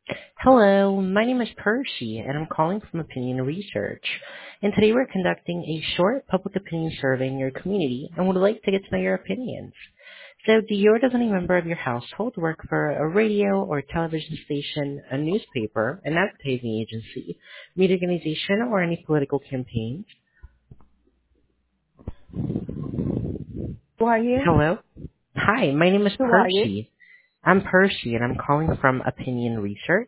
Hello, my name is Percy, and I'm calling from Opinion Research. And today we're conducting a short public opinion survey in your community and would like to get to know your opinions. So, do you or does any member of your household work for a radio or television station, a newspaper, an advertising agency, media organization, or any political campaigns? Who are you? Hello? Hi, my name is Who are you? Percy. I'm Percy, and I'm calling from Opinion Research.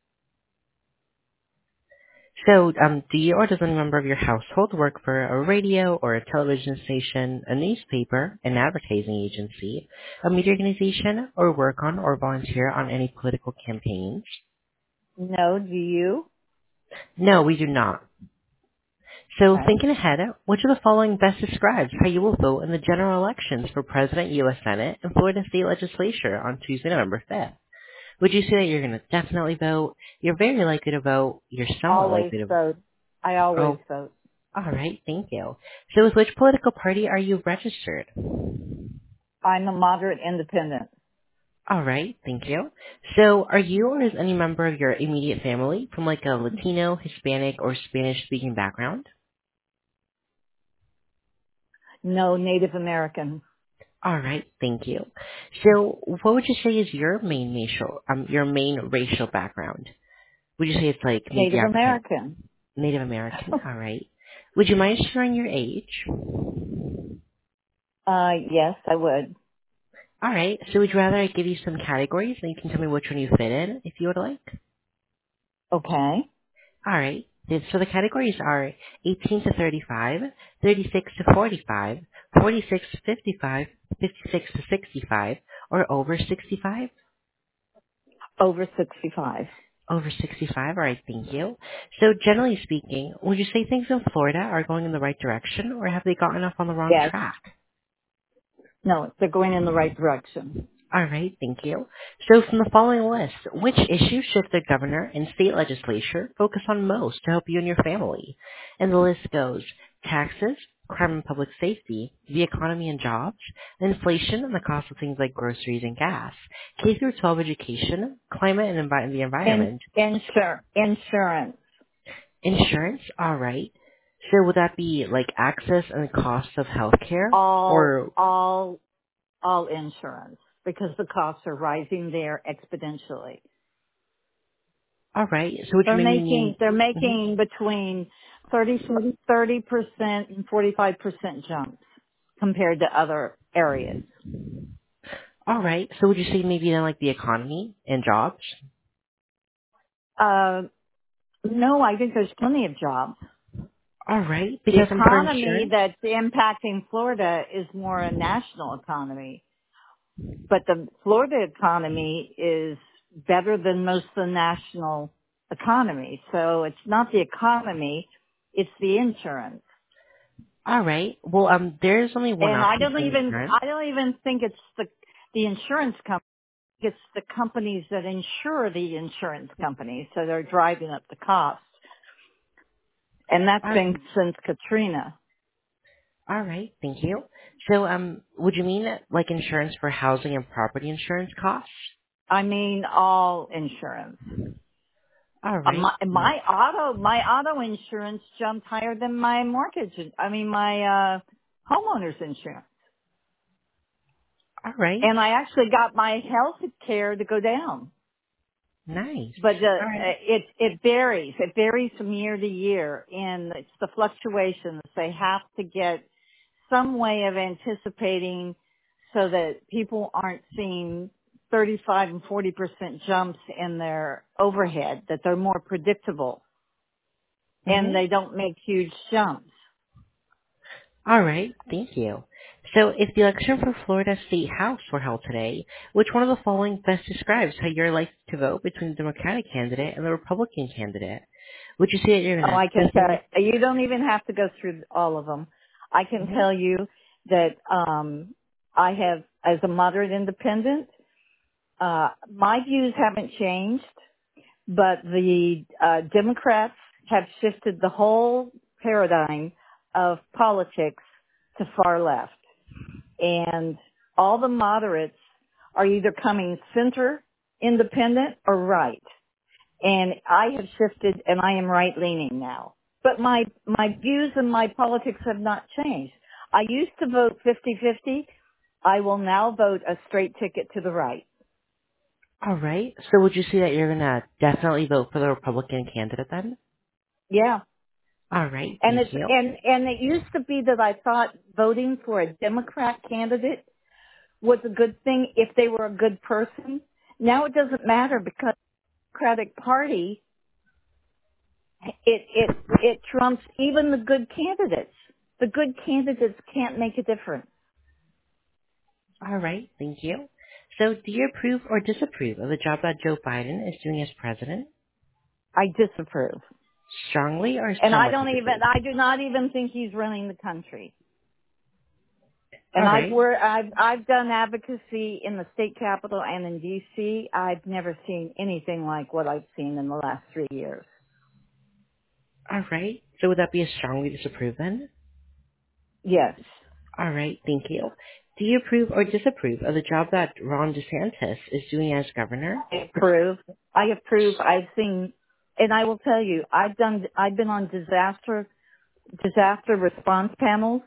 So, do you or does any member of your household work for a radio or a television station, a newspaper, an advertising agency, a media organization, or work on or volunteer on any political campaigns? No, do you? No, we do not. So, Okay. thinking ahead, which of the following best describes how you will vote in the general elections for President, U.S. Senate, and Florida State Legislature on Tuesday, November 5th? Would you say that you're going to definitely vote, you're very likely to vote, you're somewhat Always likely to vote? vote. I always Oh, vote. all right, thank you. So with which political party are you registered? I'm a moderate independent. All right, thank you. So are you or is any member of your immediate family from like a Latino, Hispanic, or Spanish-speaking background? No Native American. All right, thank you. So what would you say is your main racial background? Would you say it's like maybe Native African, American. Native American? All right. Would you mind sharing your age? Yes, I would. All right. So would you rather I give you some categories and you can tell me which one you fit in if you would like? Okay. All right. So the categories are 18 to 35, 36 to 45, 46 to 55, 56 to 65, or over 65? Over 65. Over 65, all right, thank you. So generally speaking, would you say things in Florida are going in the right direction, or have they gotten off on the wrong Yes. track? No, they're going in the right direction. All right, thank you. So from the following list, which issues should the governor and state legislature focus on most to help you and your family? And the list goes taxes, crime and public safety, the economy and jobs, inflation and the cost of things like groceries and gas, K through 12 education, climate and the environment, Insurance. insurance, all right. So would that be like access and the cost of healthcare? All, Or, all, all insurance. Because the costs are rising there exponentially. all right, so would you maybe mean, They're mhm. making between 30% and 45% jumps compared to other areas. All right. So would you say maybe then like the economy and jobs? Uh, no, I think there's plenty of jobs. All right. The Because for economy insurance? that's impacting Florida is more a national economy, but the Florida economy is better than most of the national economy. So it's not the economy, it's the insurance. All right. Well, there's only one And option for insurance. I don't even think it's the insurance company. It's the companies that insure the insurance companies. So they're driving up the cost. And that's All, been since Katrina. all right. Thank you. So, would you mean like insurance for housing and property insurance costs? I mean, all insurance. All right. My auto insurance jumped higher than my mortgage. My homeowner's insurance. All right. And I actually got my health care to go down. Nice. But All right. it varies. It varies from year to year, and it's the fluctuations. They have to get some way of anticipating so that people aren't seeing 35 and 40% jumps in their overhead. That they're more predictable and Mhm. they don't make huge jumps. All right. Thank you. So, if the election for Florida State House were held today, which one of the following best describes how you're likely to vote between the Democratic candidate and the Republican candidate? Would you say that you're Oh, going I to can tell definitely? you don't even have to go through all of them. I can Mhm. tell you that I have, as a moderate independent, my views haven't changed, but the Democrats have shifted the whole paradigm of politics to far left. And all the moderates are either coming center independent or right. And I have shifted and I am right leaning now. But my views and my politics have not changed. I used to vote 50-50. I will now vote a straight ticket to the right. All right. So would you say that you're gonna definitely vote for the Republican candidate then? Yeah. All right. And Thank you. it used to be that I thought voting for a Democrat candidate was a good thing if they were a good person. Now it doesn't matter because the Democratic Party, it trumps even the good candidates. The good candidates can't make a difference. All right. Thank you. So do you approve or disapprove of the job that Joe Biden is doing as president? I disapprove. Strongly or And somewhat disapprove? I do not even think he's running the country. All And right. I've done advocacy in the state capitol and in DC. I've never seen anything like what I've seen in the last 3 years. All right. So would that be a strongly disapprove then? Yes. All right. Thank you. Do you approve or disapprove of the job that Ron DeSantis is doing as governor? I approve. I approve. I've seen, and I will tell you, I've been on disaster response panels,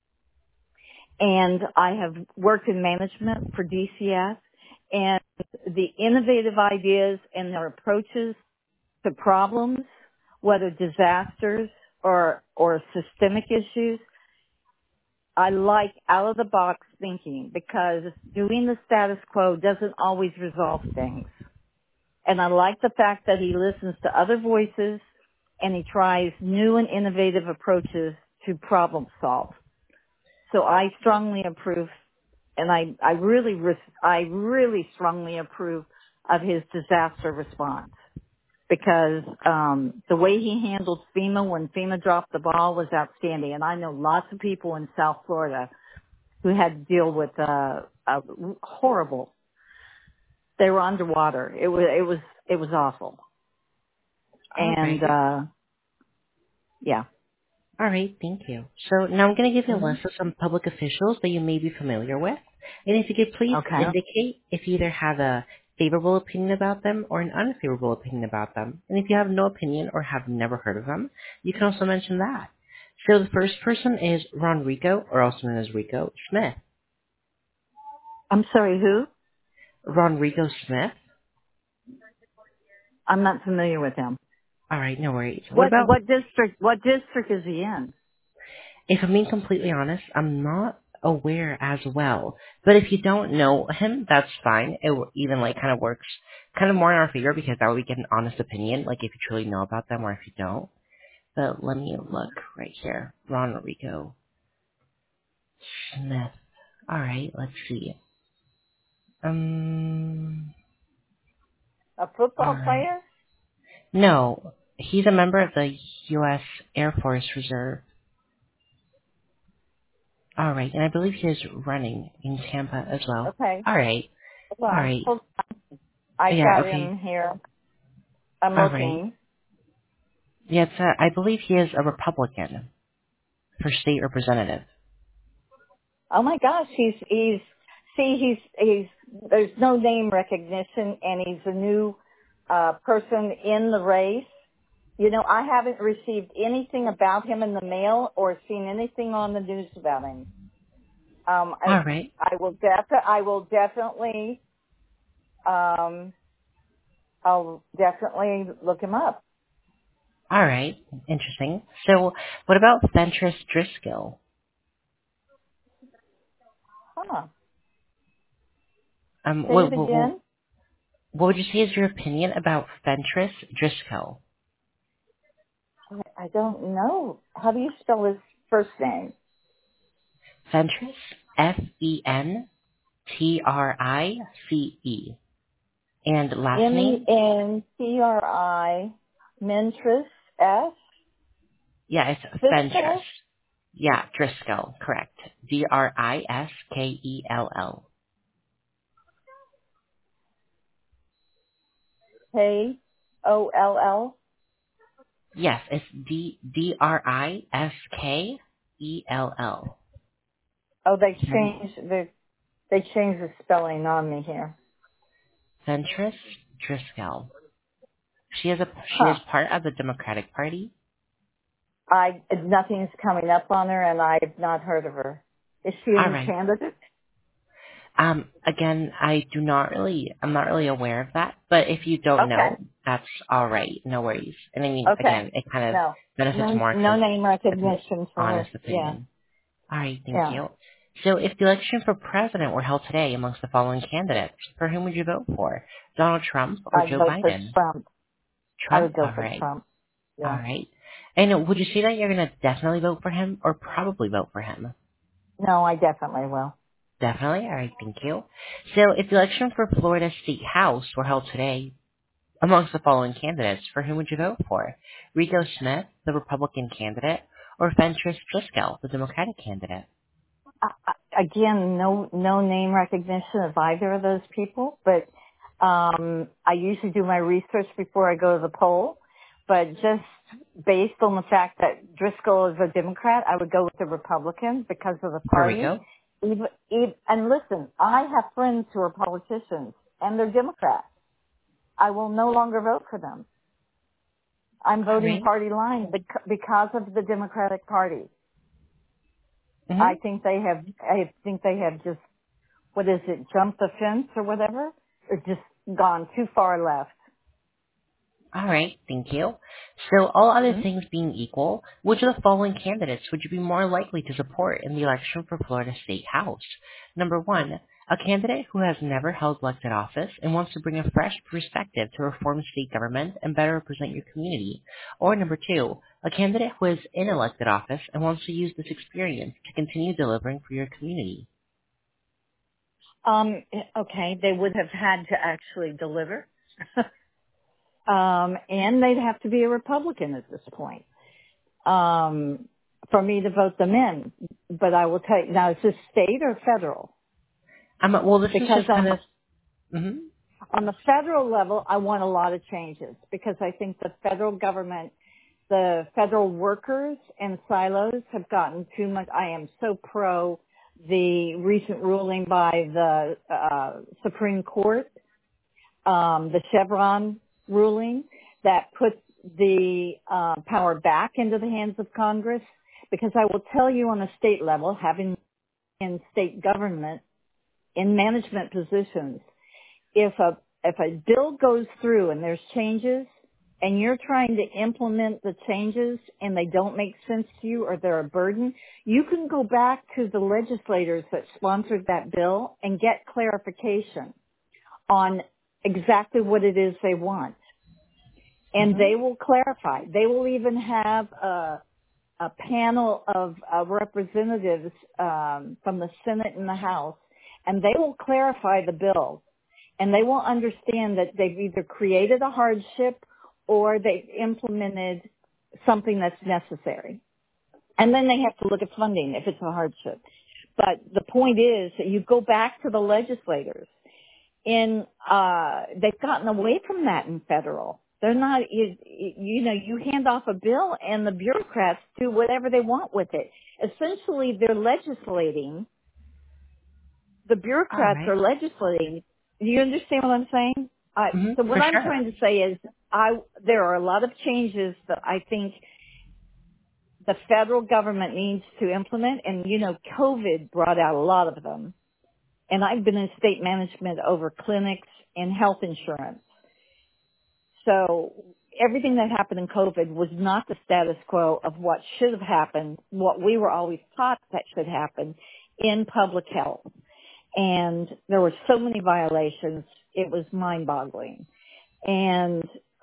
and I have worked in management for DCS, and the innovative ideas and their approaches to problems, whether disasters or systemic issues, I like out of the box thinking because doing the status quo doesn't always resolve things. And I like the fact that he listens to other voices and he tries new and innovative approaches to problem solve. So I strongly approve, and I really strongly approve of his disaster response because the way he handled FEMA when FEMA dropped the ball was outstanding. And I know lots of people in South Florida who had to deal with horrible. They were underwater. It was awful. All And right. yeah. All right. Thank you. So now I'm going to give you a Hmm. list of some public officials that you may be familiar with. And if you could please Okay. indicate if you either have a favorable opinion about them or an unfavorable opinion about them. And if you have no opinion or have never heard of them, you can also mention that. So the first person is Ron Rico, or also known as Rico Smith. I'm sorry, who? Ron Rico Smith. I'm not familiar with him. All right, no worries. What about, What district is he in? if I'm being completely honest, I'm not aware as well. But if you don't know him, that's fine. It even like kind of works kind of more in our favor because that way we get an honest opinion, like if you truly know about them or if you don't. But let me look right here. Ron Rico Smith. All right, let's see. A All football right. player? No, he's a member of the U.S. Air Force Reserve. All right, and I believe he is running in Tampa as well. Okay. All right, Hold all on. right. I've Yeah, got okay. him here. I'm All right. looking. Yeah, I believe he is a Republican for state representative. Oh my gosh, there's no name recognition and he's a new, person in the race. You know, I haven't received anything about him in the mail or seen anything on the news about him. Um, I, All right. I will definitely, um, I'll definitely look him up. All right. Interesting. So, what about Fentress Driscoll? Huh. Um, Say what, it what, what again. what would you say is your opinion about Fentress Driscoll? I don't know. How do you spell his first name? Fentress, Fentrice, and last name? Mentri, Mentris, S. Yeah, it's Fentress. Fiscal, Yeah, Driscoll, correct. Driskel. K-O-L-L. Yes, it's Driskel. Oh, they changed the spelling on me here. Fentress Driscoll. She is part of the Democratic Party. Nothing's coming up on her, and I've not heard of her. Is she All any right. candidate? Again, I'm not really aware of that, but if you don't Okay. know, that's all right. No worries. And I mean, Okay. again, it kind of No. benefits more No because name it's an recognition for honest her. Yeah. opinion. All right, thank Yeah. you. So if the election for president were held today amongst the following candidates, for whom would you vote for? Donald Trump or I'd Joe vote for Biden? Trump. I Trump? would go All for right. Trump. All Yeah. right. And would you say that you're going to definitely vote for him or probably vote for him? No, I definitely will. Definitely. All right, thank you. So if the election for Florida State House were held today amongst the following candidates, for whom would you vote for? Rico Smith, the Republican candidate, or Fentress Driscoll, the Democratic candidate? Again, no name recognition of either of those people, but I usually do my research before I go to the poll. But just based on the fact that Driscoll is a Democrat, I would go with the Republican because of the For party. Rico? And listen, I have friends who are politicians, and they're Democrats. I will no longer vote for them. I'm All voting right. party line because of the Democratic Party. Mm-hmm. I think they have just, what is it, jumped the fence or whatever, or just gone too far left. All right, thank you. So all other Hmm? things being equal, which of the following candidates would you be more likely to support in the election for Florida State House? Number one, a candidate who has never held elected office and wants to bring a fresh perspective to reform state government and better represent your community. Or number two, a candidate who is in elected office and wants to use this experience to continue delivering for your community. Okay, they would have had to actually deliver. And they'd have to be a Republican at this point. For me to vote them in. But I will tell you, now is this state or federal? Well, this is Because just kind of... Mm-hmm. on the federal level, I want a lot of changes because I think the federal government, the federal workers and silos have gotten too much. I am so pro the recent ruling by the Supreme Court, the Chevron ruling that puts the power back into the hands of Congress. Because I will tell you on a state level, having in state government, in management positions, if a bill goes through and there's changes and you're trying to implement the changes and they don't make sense to you or they're a burden, you can go back to the legislators that sponsored that bill and get clarification on exactly what it is they want. And they will clarify. They will even have a panel of representatives from the Senate and the House, and they will clarify the bill. And they will understand that they've either created a hardship or they've implemented something that's necessary. And then they have to look at funding if it's a hardship. But the point is that you go back to the legislators. They've gotten away from that in federal. They're not, you hand off a bill and the bureaucrats do whatever they want with it. Essentially, they're legislating. The All bureaucrats right. are legislating. Do you understand what I'm saying? So For what I'm sure. trying to say is there are a lot of changes that I think the federal government needs to implement. And, COVID brought out a lot of them. And I've been in state management over clinics and health insurance. So everything that happened in COVID was not the status quo of what should have happened, what we were always taught that should happen in public health. And there were so many violations, it was mind-boggling. And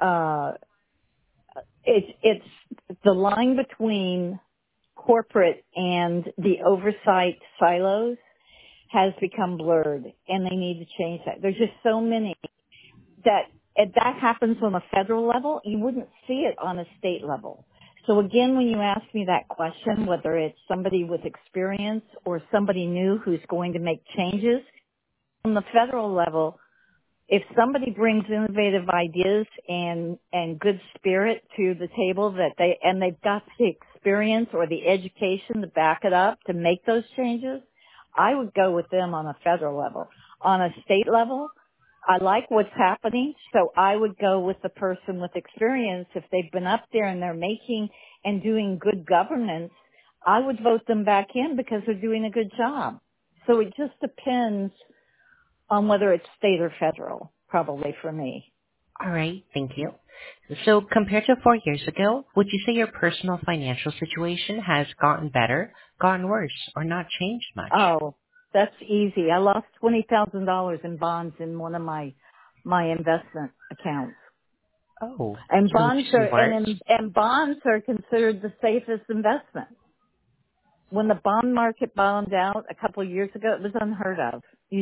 it's the line between corporate and the oversight silos has become blurred, and they need to change that. There's just so many that if that happens on a federal level, you wouldn't see it on a state level. So again, when you ask me that question, whether it's somebody with experience or somebody new who's going to make changes, on the federal level, if somebody brings innovative ideas and good spirit to the table they've got the experience or the education to back it up to make those changes, I would go with them on a federal level. On a state level, I like what's happening, so I would go with the person with experience. If they've been up there and they're making and doing good governance, I would vote them back in because they're doing a good job. So it just depends on whether it's state or federal, probably for me. All right, thank you. So compared to 4 years ago, would you say your personal financial situation has gotten better, gotten worse, or not changed much? Oh, that's easy. I lost $20,000 in bonds in one of my investment accounts. Oh, And so would bonds you are say worse? and bonds are considered the safest investment. When the bond market bottomed out a couple of years ago, it was unheard of.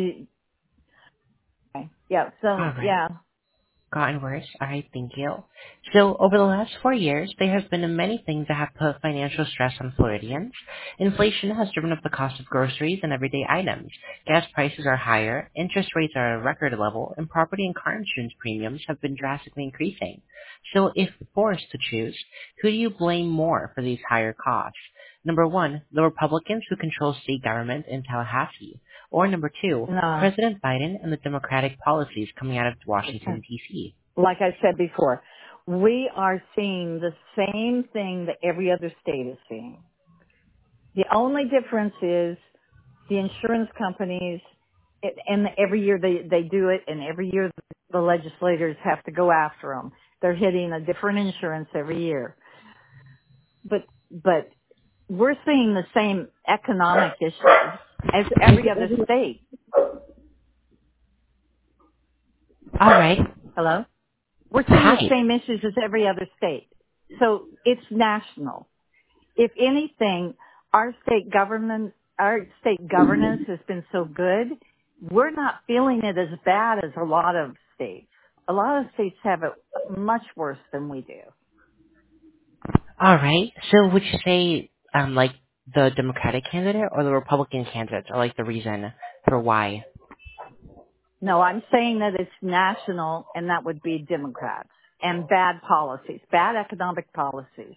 Yeah, All so right. yeah. Gotten worse. All right, thank you. So over the last 4 years, there has been many things that have put financial stress on Floridians. Inflation has driven up the cost of groceries and everyday items. Gas prices are higher, interest rates are at a record level, and property and car insurance premiums have been drastically increasing. So if forced to choose, who do you blame more for these higher costs? Number one, the Republicans who control state government in Tallahassee. Or number two, No. President Biden and the Democratic policies coming out of Washington, D.C. Like I said before, we are seeing the same thing that every other state is seeing. The only difference is the insurance companies, and every year they do it, and every year the legislators have to go after them. They're hitting a different insurance every year. But we're seeing the same economic issues as every other state. All right. Hello? We're seeing the Hi. same issues as every other state. So it's national. If anything, our state governance has been so good, we're not feeling it as bad as a lot of states. A lot of states have it much worse than we do. All right. So would you say, like the Democratic candidate or the Republican candidate are like the reason for why? No, I'm saying that it's national, and that would be Democrats and bad policies, bad economic policies.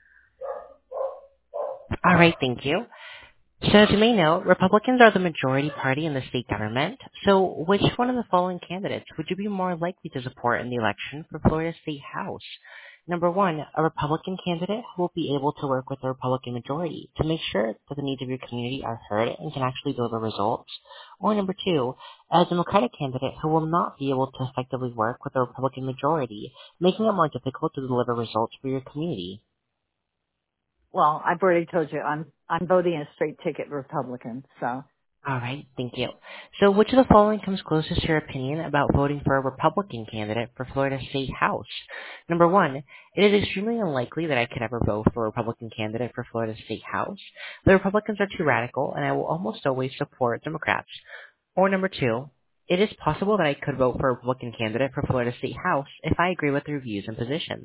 All right. Thank you. So as you may know, Republicans are the majority party in the state government. So which one of the following candidates would you be more likely to support in the election for Florida State House? Number one, a Republican candidate who will be able to work with the Republican majority to make sure that the needs of your community are heard and can actually deliver results. Or number two, a Democratic candidate who will not be able to effectively work with the Republican majority, making it more difficult to deliver results for your community. Well, I've already told you I'm voting a straight ticket Republican, so. All right, thank you. So which of the following comes closest to your opinion about voting for a Republican candidate for Florida State House? Number one, it is extremely unlikely that I could ever vote for a Republican candidate for Florida State House. The Republicans are too radical, and I will almost always support Democrats. Or number two, it is possible that I could vote for a Republican candidate for Florida State House if I agree with their views and positions.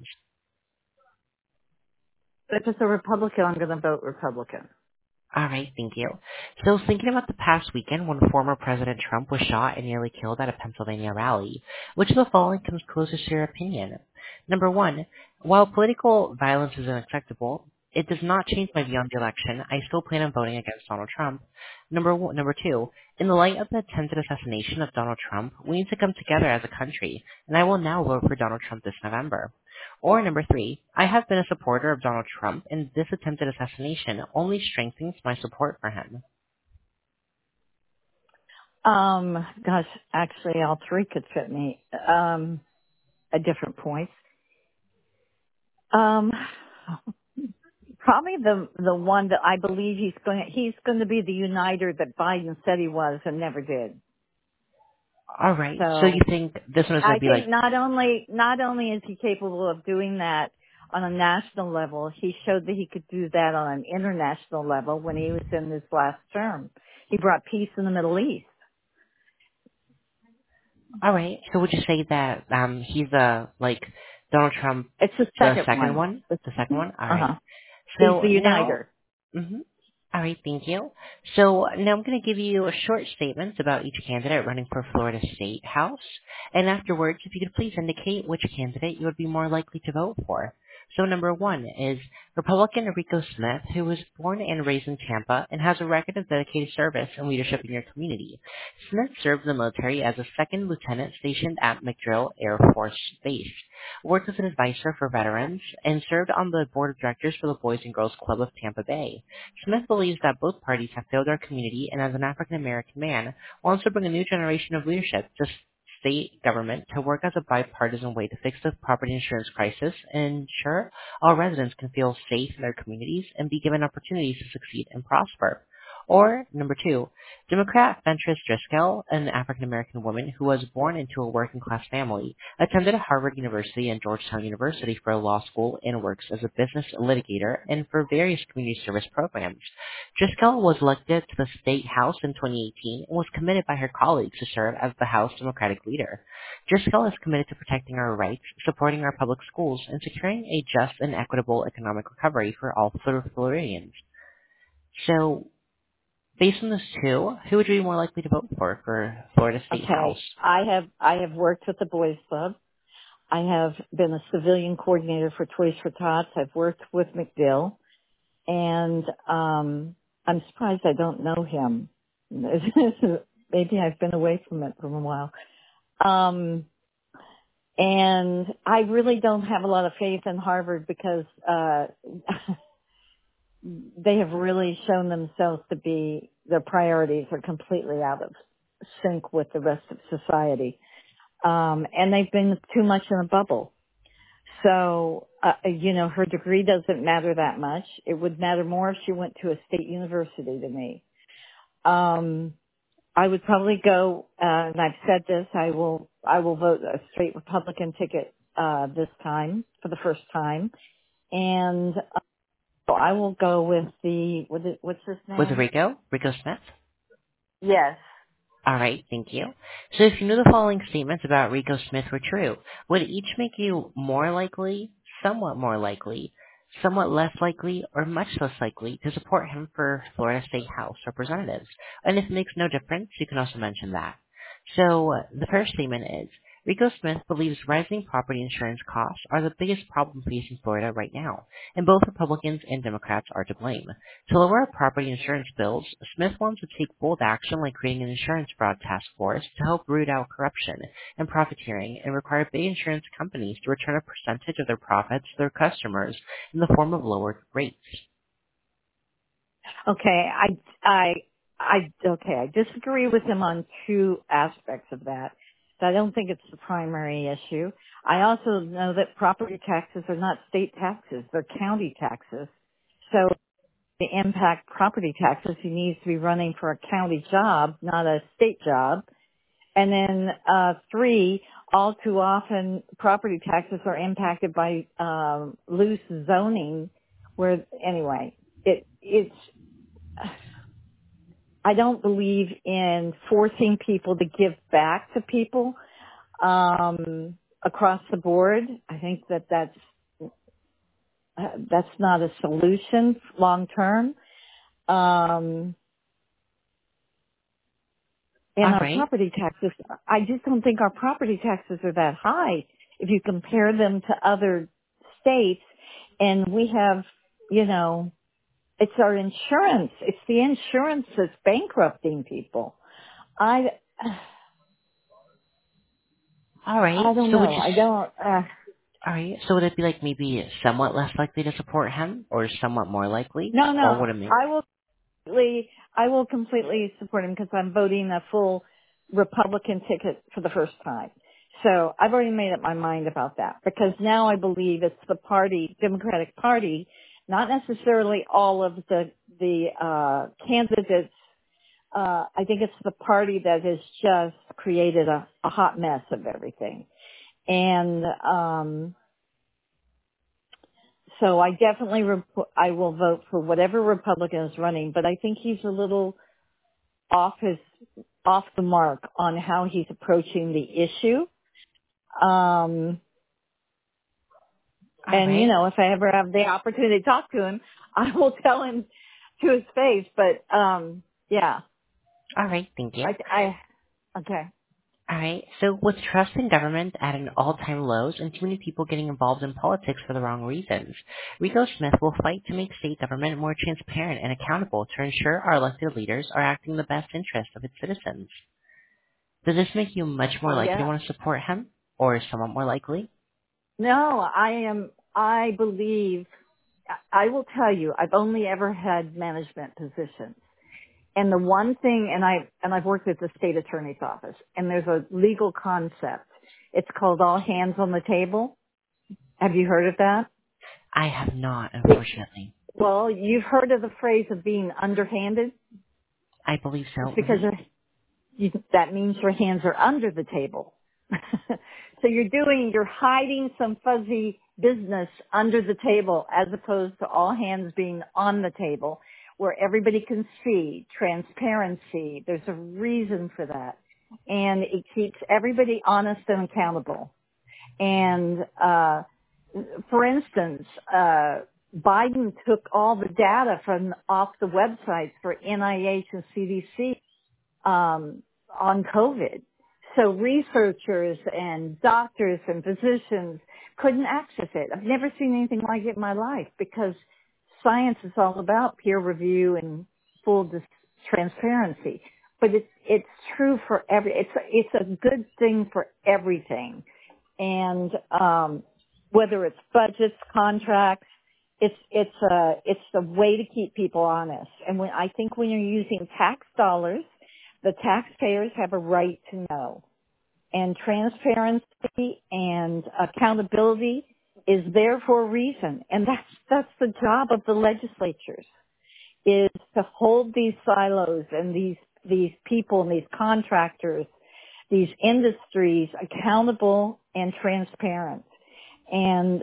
If it's a Republican, I'm going to vote Republican. All right, thank you. So thinking about the past weekend when former President Trump was shot and nearly killed at a Pennsylvania rally, which of the following comes closest to your opinion? Number one, while political violence is unacceptable, it does not change my view on the election. I still plan on voting against Donald Trump. Number two, in the light of the attempted assassination of Donald Trump, we need to come together as a country, and I will now vote for Donald Trump this November. Or number three, I have been a supporter of Donald Trump, and this attempted assassination only strengthens my support for him. Gosh, actually all three could fit me, at different points. Um, probably the one that I believe he's going to be the uniter that Biden said he was and never did. All right, so So you think this one is going I to be think like, not only is he capable of doing that on a national level, he showed that he could do that on an international level when he was in his last term. He brought peace in the Middle East. all right, so would you say that he's like Donald Trump, It's the the second second one. one? The second one? All right. Uh-huh. He's So the now, uniter. mm-hmm. All right, thank you. So now I'm going to give you a short statement about each candidate running for Florida State House, and afterwards, if you could please indicate which candidate you would be more likely to vote for. So number one is Republican Rico Smith, who was born and raised in Tampa and has a record of dedicated service and leadership in your community. Smith served in the military as a second lieutenant stationed at McDrill Air Force Base, worked as an advisor for veterans, and served on the board of directors for the Boys and Girls Club of Tampa Bay. Smith believes that both parties have failed our community, and as an African American man, wants to bring a new generation of leadership to state government to work as a bipartisan way to fix the property insurance crisis and ensure all residents can feel safe in their communities and be given opportunities to succeed and prosper. Or, number two, Democrat Fentress Driscoll, an African-American woman who was born into a working-class family, attended Harvard University and Georgetown University for law school and works as a business litigator and for various community service programs. Driscoll was elected to the state house in 2018 and was committed by her colleagues to serve as the House Democratic leader. Driscoll is committed to protecting our rights, supporting our public schools, and securing a just and equitable economic recovery for all Floridians. So, based on this two, who would you be more likely to vote for Florida State House? I have worked with the Boys Club. I have been a civilian coordinator for Toys for Tots. I've worked with McDill, and I'm surprised I don't know him. Maybe I've been away from it for a while. And I really don't have a lot of faith in Harvard because they have really shown themselves to be, their priorities are completely out of sync with the rest of society. And they've been too much in a bubble. So, her degree doesn't matter that much. It would matter more if she went to a state university to me. I would probably go, and I've said this, I will vote a straight Republican ticket, this time, for the first time. And, I will go with what's his name? Was it Rico? Rico Smith? Yes. All right, thank you. So if you knew the following statements about Rico Smith were true, would each make you more likely, somewhat more likely, somewhat less likely, or much less likely to support him for Florida State House Representatives? And if it makes no difference, you can also mention that. So the first statement is, Rico Smith believes rising property insurance costs are the biggest problem facing Florida right now, and both Republicans and Democrats are to blame. To lower our property insurance bills, Smith wants to take bold action like creating an insurance fraud task force to help root out corruption and profiteering and require big insurance companies to return a percentage of their profits to their customers in the form of lowered rates. Okay, I disagree with him on two aspects of that. I don't think it's the primary issue. I also know that property taxes are not state taxes, they're county taxes. So to impact property taxes, he needs to be running for a county job, not a state job. And then, three, all too often property taxes are impacted by, loose zoning where, anyway, it's, I don't believe in forcing people to give back to people, across the board. I think that's not a solution long term. And our property taxes, I just don't think our property taxes are that high if you compare them to other states. And we have, it's our insurance. It's the insurance that's bankrupting people. All right. I don't know. I don't. All right. So would it be like maybe somewhat less likely to support him, or somewhat more likely? No. Or would it mean? I will completely support him because I'm voting a full Republican ticket for the first time. So I've already made up my mind about that because now I believe it's the Democratic Party, not necessarily all of the candidates. I think it's the party that has just created a hot mess of everything. And, so I definitely, I will vote for whatever Republican is running, but I think he's a little off the mark on how he's approaching the issue. And, if I ever have the opportunity to talk to him, I will tell him to his face, but, yeah. All right. Thank you. Okay. All right. So with trust in government at an all-time lows and too many people getting involved in politics for the wrong reasons, Rico Smith will fight to make state government more transparent and accountable to ensure our elected leaders are acting in the best interest of its citizens. Does this make you much more Oh likely to yeah. want to support him, or somewhat more likely? No, I believe, I will tell you, I've only ever had management positions. And the one thing, I've worked at the state attorney's office, and there's a legal concept. It's called all hands on the table. Have you heard of that? I have not, It, unfortunately. well, you've heard of the phrase of being underhanded. I believe It's so. because Mhm. that means your hands are under the table. So you're hiding some fuzzy business under the table as opposed to all hands being on the table where everybody can see transparency. There's a reason for that. And it keeps everybody honest and accountable. And, for instance, Biden took all the data from off the websites for NIH and CDC on COVID. So researchers and doctors and physicians couldn't access it. I've never seen anything like it in my life because science is all about peer review and full transparency. But it's true for it's a good thing for everything. And, whether it's budgets, contracts, it's a way to keep people honest. And I think when you're using tax dollars, the taxpayers have a right to know. And transparency and accountability is there for a reason. And that's the job of the legislatures, is to hold these silos and these people and these contractors, these industries accountable and transparent. And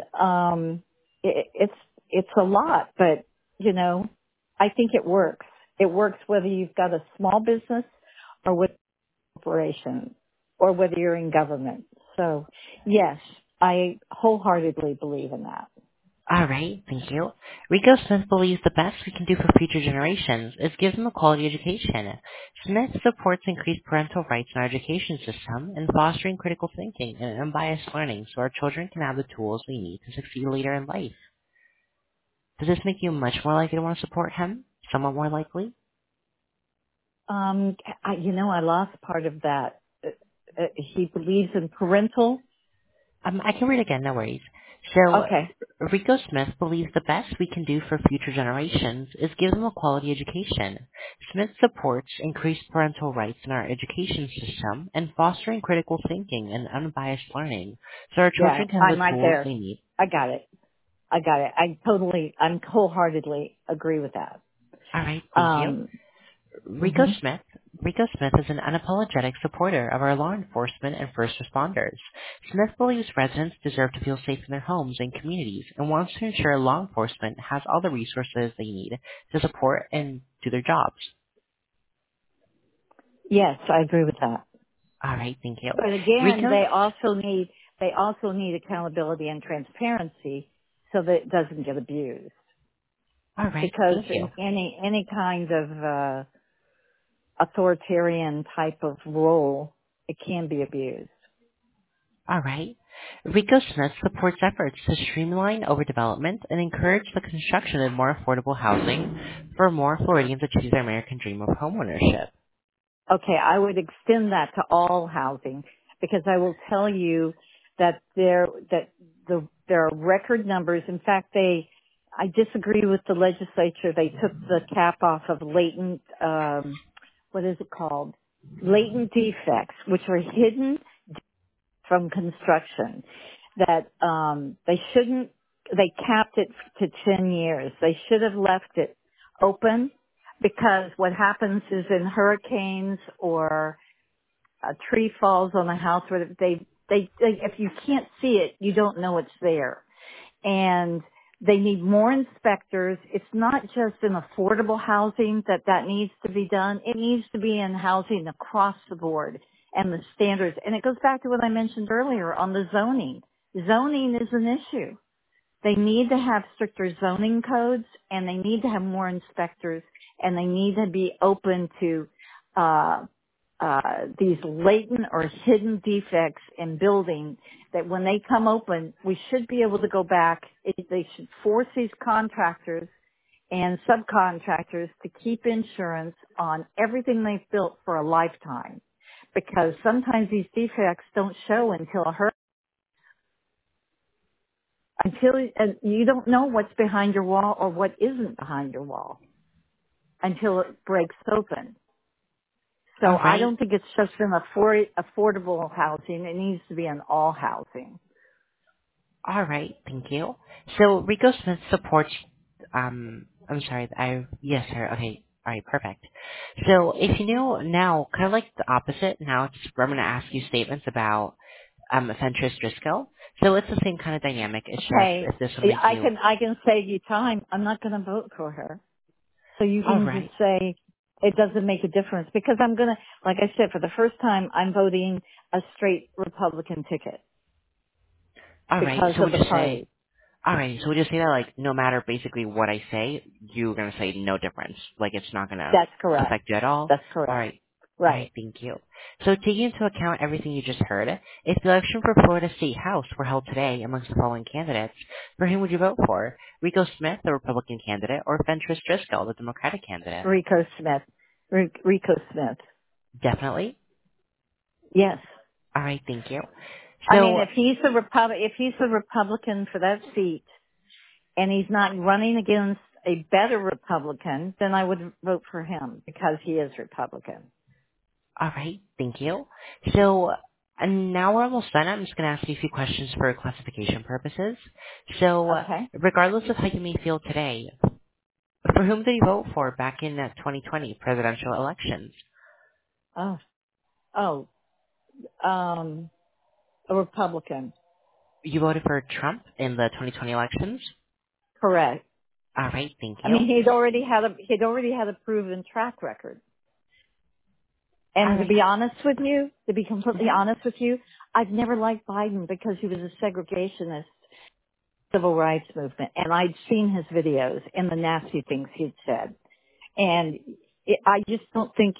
it's a lot, but I think it works. It works whether you've got a small business or with a corporation or whether you're in government. So yes, I wholeheartedly believe in that. All right, thank you. Rico Smith believes the best we can do for future generations is give them a quality education. Smith supports increased parental rights in our education system and fostering critical thinking and unbiased learning so our children can have the tools they need to succeed later in life. Does this make you much more likely to want to support him? Somewhat more likely? I lost part of that. He believes in parental. I can read again, no worries. So, Okay. Rico Smith believes the best we can do for future generations is give them a quality education. Smith supports increased parental rights in our education system and fostering critical thinking and unbiased learning so our Yeah, children can have I'm the right tools there. they need. I got it. I'm wholeheartedly agree with that. All right, thank you. Um, Rico hmm Smith. Rico Smith is an unapologetic supporter of our law enforcement and first responders. Smith believes residents deserve to feel safe in their homes and communities and wants to ensure law enforcement has all the resources they need to support and do their jobs. Yes, I agree with that. All right, thank you. But again, Rico? they also need accountability and transparency so that it doesn't get abused. All right, Because thank you. in any kind of authoritarian type of role, it can be abused. All right. Rico Smith supports efforts to streamline overdevelopment and encourage the construction of more affordable housing for more Floridians achieve their American dream of homeownership. Okay, I would extend that to all housing because I will tell you that there are record numbers. In fact, I disagree with the legislature. They took the cap off of latent, what is it called? Latent defects, which are hidden from construction. That they capped it to 10 years. They should have left it open because what happens is in hurricanes or a tree falls on a house where if you can't see it, you don't know it's there. And they need more inspectors. It's not just in affordable housing that needs to be done. It needs to be in housing across the board and the standards. And it goes back to what I mentioned earlier on the zoning. Zoning is an issue. They need to have stricter zoning codes and they need to have more inspectors and they need to be open to, these latent or hidden defects in building that when they come open, we should be able to go back. They should force these contractors and subcontractors to keep insurance on everything they've built for a lifetime, because sometimes these defects don't show until a and you don't know what's behind your wall or what isn't behind your wall until it breaks open. So All I right. don't think it's just an affordable housing. It needs to be an all housing. All right. Thank you. So Rico Smith supports, I'm sorry, yes, sir. Okay. All right. Perfect. So if you know now, kind of like the opposite, now it's, I'm going to ask you statements about, Fentress Driscoll. So it's the same kind of dynamic. It's just Hey, if this will make you, I can save you time. I'm not going to vote for her. So you all can just right. say it doesn't make a difference, because I'm going to, like I said, for the first time, I'm voting a straight Republican ticket All right. because So of would the you say, party. all right, so we just say that, like, no matter basically what I say, you're going to say no difference. Like, it's not going to That's correct. affect you at all. That's All correct. right. All right, Right. thank you. So taking into account everything you just heard, if the election for Florida State House were held today amongst the following candidates, for whom would you vote for? Rico Smith, the Republican candidate, or Fentress Driscoll, the Democratic candidate? Rico Smith. Rico Smith. Definitely. Yes. All right, thank you. I mean, So, if he's the Republican for that seat and he's not running against a better Republican, then I would vote for him because he is Republican. all right, thank you. So, and now we're almost done. I'm just going to ask you a few questions for classification purposes. So, Okay. regardless of how you may feel today, for whom did you vote for back in 2020 presidential elections? Oh, oh, a Republican. You voted for Trump in the 2020 elections? Correct. All right, thank I you. mean, he'd already had a proven track record. All And to right. be honest with you, to be completely Mm-hmm. honest with you, I've never liked Biden because he was a segregationist civil rights movement, and I'd seen his videos and the nasty things he'd said. And I just don't think,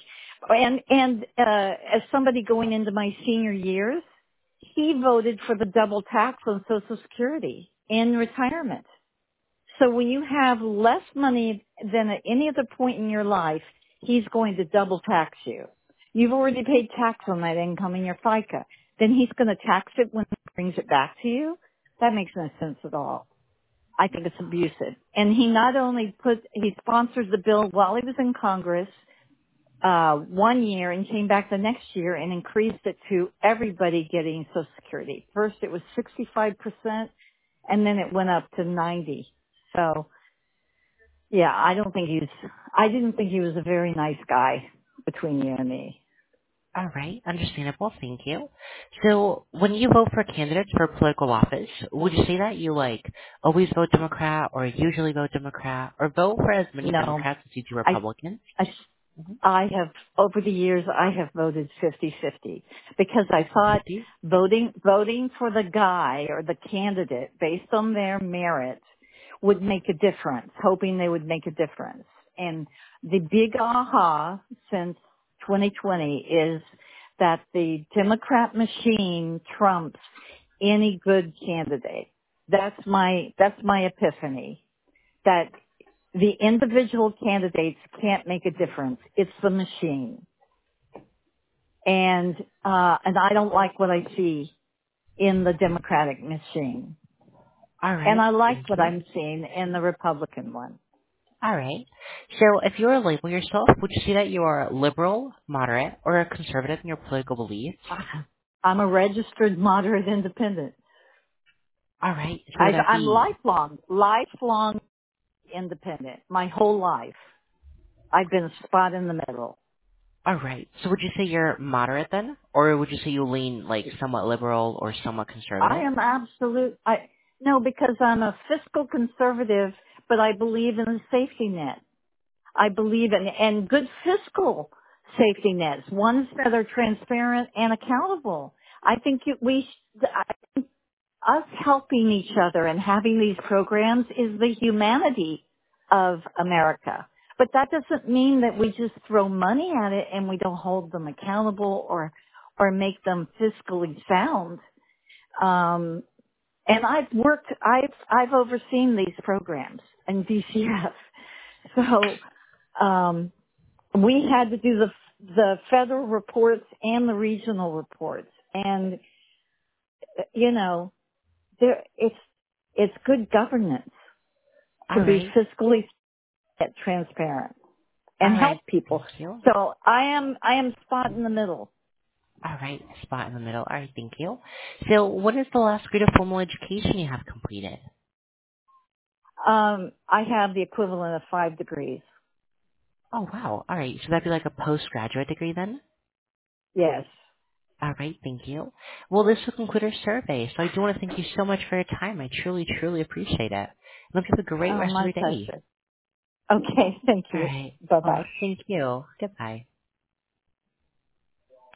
as somebody going into my senior years, he voted for the double tax on Social Security in retirement. So when you have less money than at any other point in your life, he's going to double tax you. You've already paid tax on that income in your FICA. Then he's going to tax it when he brings it back to you. That makes no sense at all. I think it's abusive. And he not only he sponsored the bill while he was in Congress, 1 year, and came back the next year and increased it to everybody getting Social Security. First it was 65%, and then it went up to 90. So, yeah, I didn't think he was a very nice guy between you and me. All right, understandable. Thank you. So, when you vote for candidates for political office, would you say that you like always vote Democrat, or usually vote Democrat, or vote for as many No, Democrats as you do I, Republicans? I, Mm-hmm. I have, over the years, I have voted 50-50 because I thought 50? voting for the guy or the candidate based on their merit would make a difference, hoping they would make a difference. And the big aha since 2020 is that the Democrat machine trumps any good candidate. That's my epiphany. That the individual candidates can't make a difference. It's the machine. And I don't like what I see in the Democratic machine. All And right, I like thank what you. I'm seeing in the Republican one. All right. So, if you were to label yourself, would you say that you are liberal, moderate, or a conservative in your political beliefs? I'm a registered moderate independent. All right. So would that I'm be lifelong independent. My whole life. I've been spot in the middle. all right? So would you say you're moderate then, or would you say you lean like somewhat liberal or somewhat I conservative? am no, because I'm a fiscal conservative, but I believe in a safety net. I believe in and good fiscal safety nets, ones that are transparent and accountable. I think us helping each other and having these programs is the humanity of America. But that doesn't mean that we just throw money at it and we don't hold them accountable or make them fiscally sound. And I've overseen these programs in DCF. So, we had to do the federal reports and the regional reports. And, you know, it's good governance All to be right. fiscally transparent All and right. help people. Thank you. So I am spot in the middle. All right. Spot in the middle. All right. Thank you. So what is the last grade of formal education you have completed? I have the equivalent of 5 degrees. Oh, wow. All right. So that'd be like a postgraduate degree then? Yes. All right. Thank you. Well, this will conclude our survey. So I do want to thank you so much for your time. I truly, truly appreciate it. And hope you have a great Oh, rest of my your day. pleasure. Okay. Thank All you. right. Bye Oh, bye. thank you. Goodbye.